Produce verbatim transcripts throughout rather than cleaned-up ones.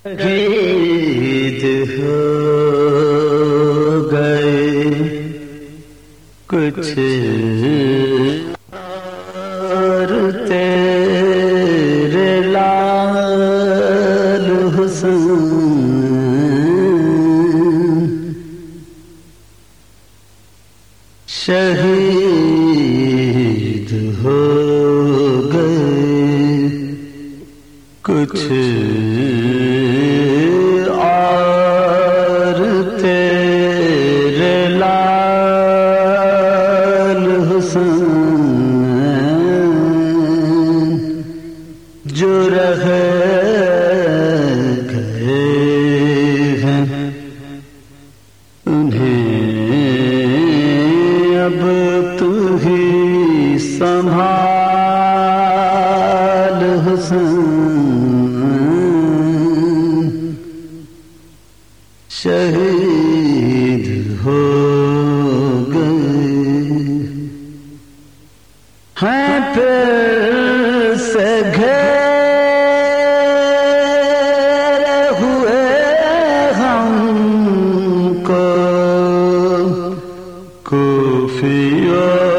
شہید ہو گئے کچھ اور تیرے لال حسین، شہید ہو گئے کچھ اور تیرے لال حسین، جو رہ گئے ہیں انہیں اب تو ہی سنبھال حسین، شہید ہو گئے ہیں پھر سے گھیرے ہوئے ہم کو کوفی و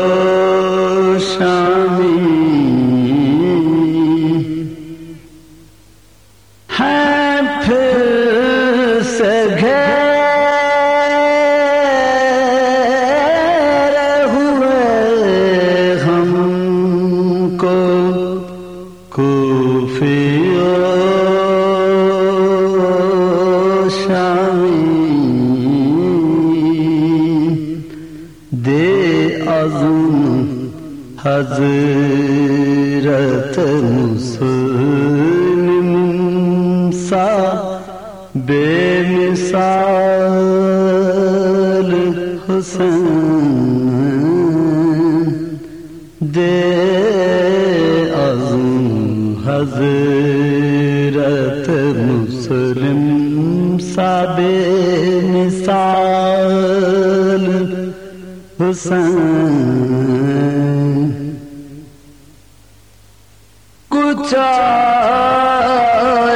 شامی، ہیں پھر سے گھیرے ہوئے ہم کو کوفی و شامی، دے عظم حضرت مسلم سا بے مثال حسین، دے عظم حضرت مسلم سا بے مثال حسین، کچھ اور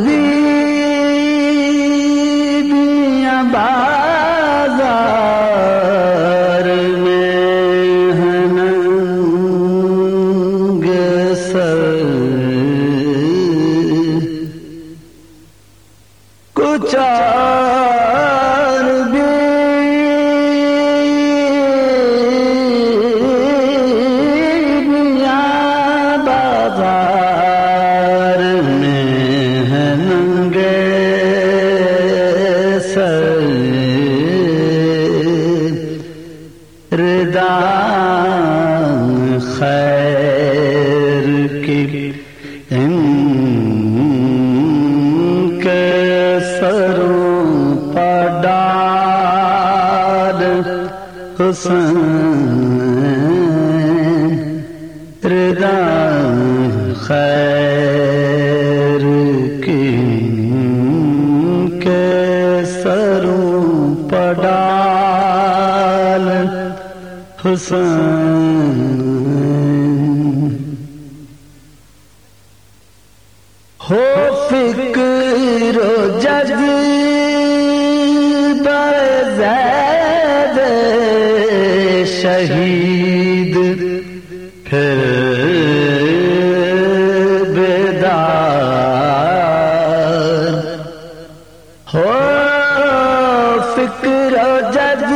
بیویاں بازار میں ہیں ننگے سر، کچھ اور بیویاں بازار میں ہیں ننگے سر، ردا خیر کی ان کے سروں پر ڈال حسین، ردا خیر کی ان کے سروں پر ڈال حسین، ہو فکر و جذب زید شہید پھر بیدار، ہو فکر و جذب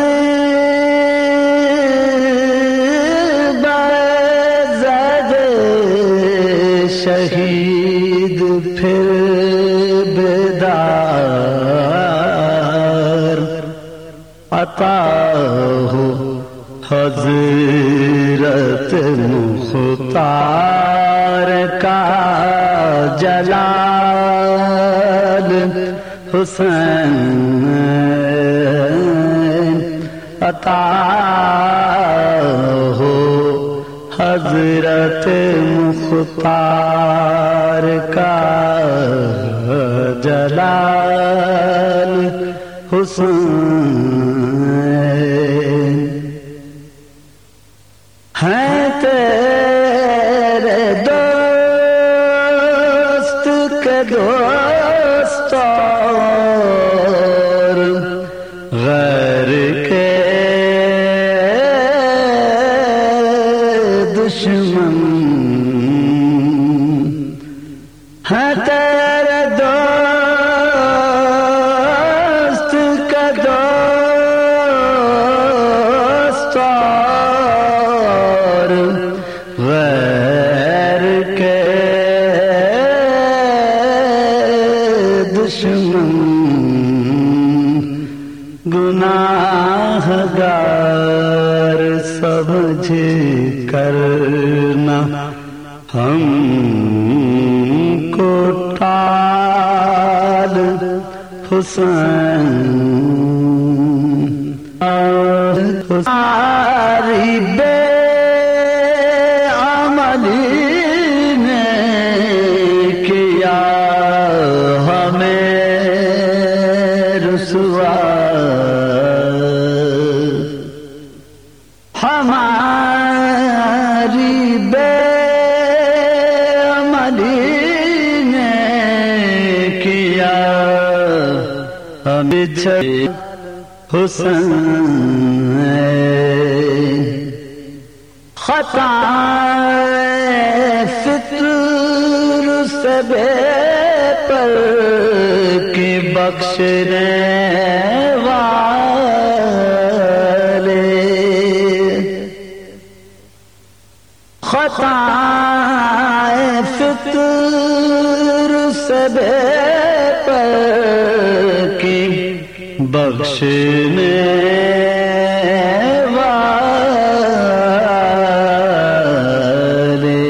زید شہید پھر بیدار، عطا ہو حضرت مختار کا جلال حسین، عطا ہو حضرت مختار کا جلال حسین، ہیں تیرے دوست کے دوست استار غیر کے دشمن ہے تیرے دوست کا دوست اور غیر کے دشمن گناہگار سمجھ کرنا ہم کو ٹال حسین ہماری بے عملی نے کیا ہمیں رسوا ہماری بے عملی نے کیا ہمیں حسین خطا فطر سے بے پر کی بخشنے والے خطا فطر سے بے پر کی بخشنے والے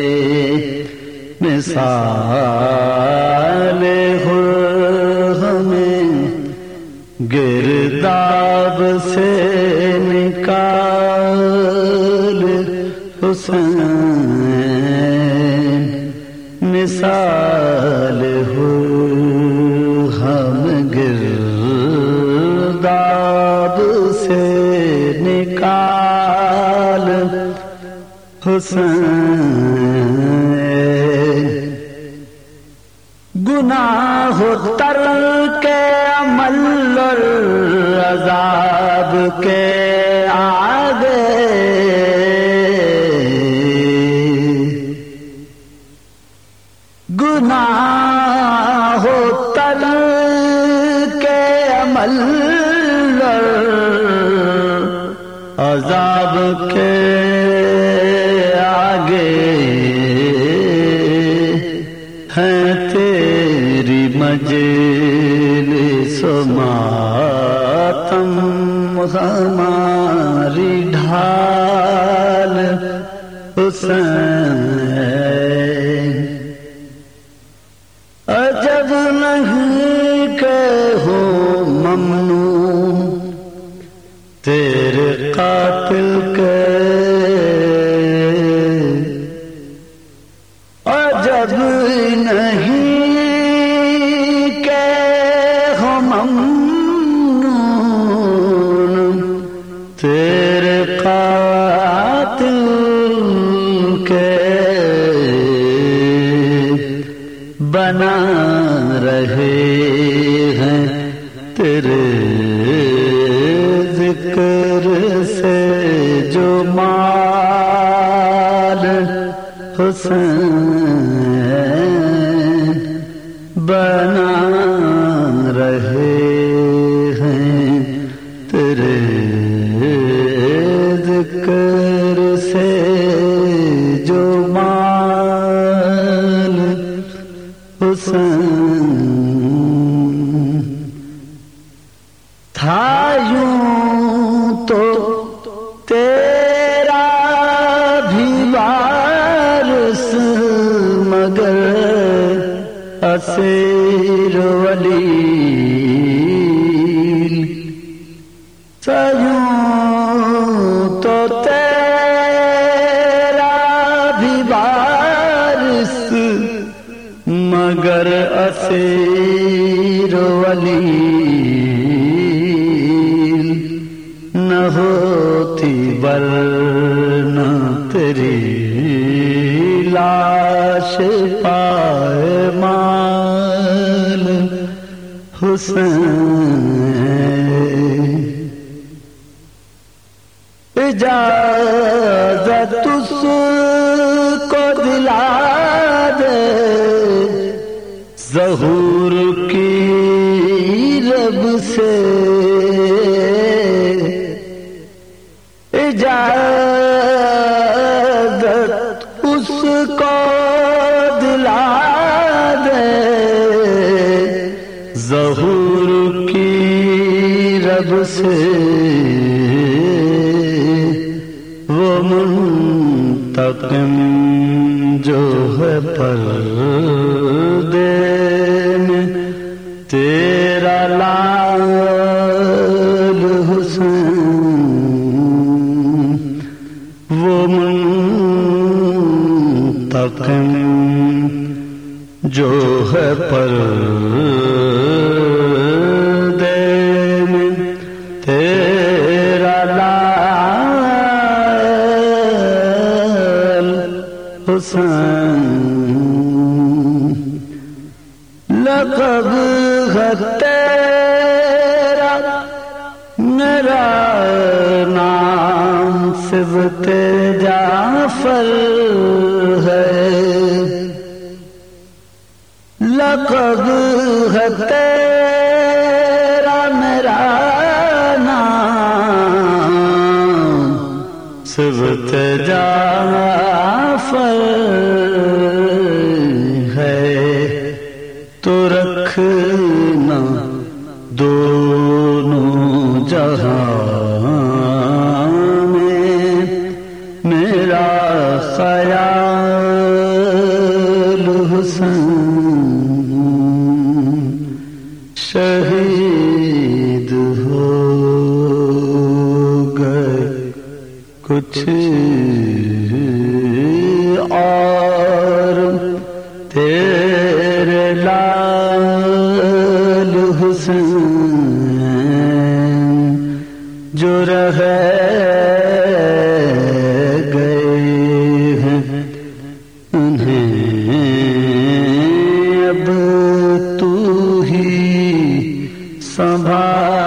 مثال ہو ہمیں گرداب سے نکال حسین مثال ہو ہم گرداب سے نکال حسین گناہ ترک عمل اور عذاب کے آگے گناہ ترک عمل اور عذاب کے آگے ہیں تیری مجلس و ماتم ہماری ڈھال حسین عجب نہیں کہ ہو ممنون تیرے قاتل کے عجب نہیں کہ ہو ممنون تیرے قاتل کے بنا رہے ہیں تیرے ذکر سے جو مال حسین بنا رہے ہیں تیرے ذکر سے جو مال حسین تھا یوں تو تیرا بھی وارث مگر اسیر ولی یوں تو تیرا بھی وارث مگر اسیر ولی نہ ہوتی ورنہ تیری لاش پائے مال حسین اجازت اس کو دلا دے ظہور کی رب سے اجازت اس کو دلا دے ظہور کی رب سے وہ منتقم جو ہے پردے میں تیرا لال حسین وہ منتقم جو ہے پردے میں تیرا لال حسین لقب ہے تیرا میرا نام صفت جعفر ہے لقب ہے تیرا میرا نام صفت جعفر ہے تو رکھنا دونوں جہاں میں میرا خیال حسین شہید ہو گئے کچھ اور تیرے لال حسین جو رہ گئے ہیں انہیں اب تو ہی سنبھال